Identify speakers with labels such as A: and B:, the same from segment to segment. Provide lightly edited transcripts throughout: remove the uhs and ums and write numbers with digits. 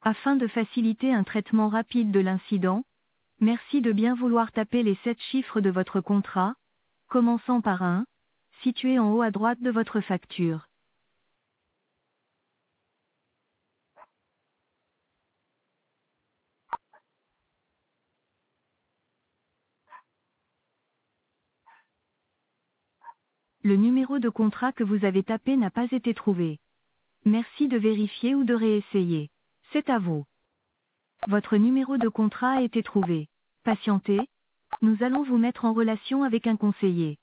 A: Afin de faciliter un traitement rapide de l'incident, merci de bien vouloir taper les 7 chiffres de votre contrat, commençant par un, situé en haut à droite de votre facture. Le numéro de contrat que vous avez tapé n'a pas été trouvé. Merci de vérifier ou de réessayer. C'est à vous. Votre numéro de contrat a été trouvé. Patientez. Nous allons vous mettre en relation avec un conseiller.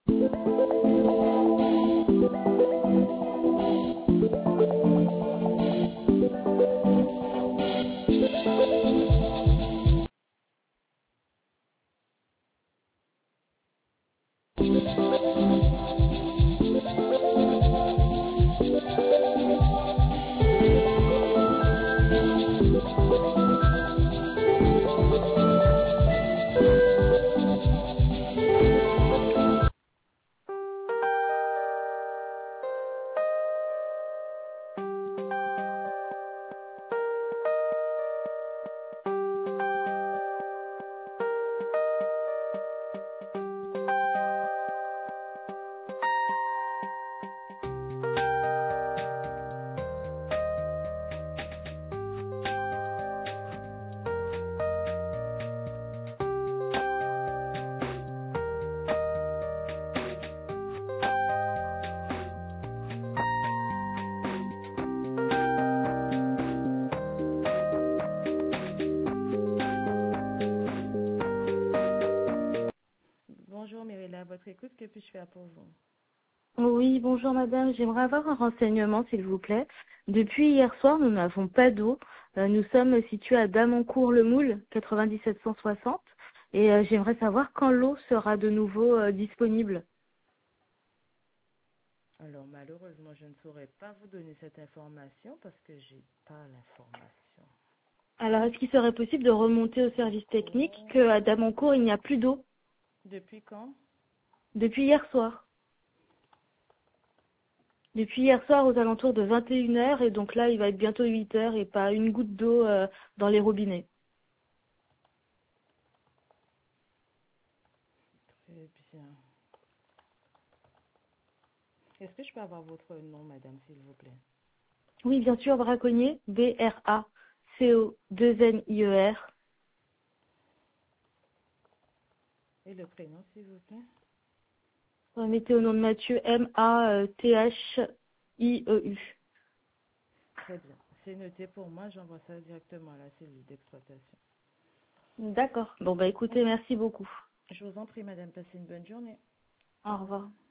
B: Bonjour Mirella, à votre écoute, que puis-je faire pour vous?
C: Oui, bonjour madame, j'aimerais avoir un renseignement s'il vous plaît. Depuis hier soir, nous n'avons pas d'eau. Nous sommes situés à Damancourt-le-Moule, 9760, et j'aimerais savoir quand l'eau sera de nouveau disponible.
B: Alors malheureusement, je ne saurais pas vous donner cette information parce que j'ai pas l'information.
C: Alors, est-ce qu'il serait possible de remonter au service technique qu'à Damancourt, il n'y a plus d'eau
B: Depuis quand?
C: depuis hier soir? Depuis hier soir aux alentours de 21h, et donc là, il va être bientôt 8h et pas une goutte d'eau dans les robinets.
B: Très bien. Est-ce que je peux avoir votre nom, madame, s'il vous plaît?
C: Oui, bien sûr, Braconnier, B-R-A-C-O-2-N-I-E-R.
B: Et le prénom, s'il vous plaît?
C: Mettez au nom de Mathieu, M-A-T-H-I-E-U.
B: Très bien. C'est noté pour moi, j'envoie ça directement à la cellule d'exploitation.
C: D'accord. Bon, bah écoutez, merci beaucoup.
B: Je vous en prie, madame, passez une bonne journée.
C: Au revoir.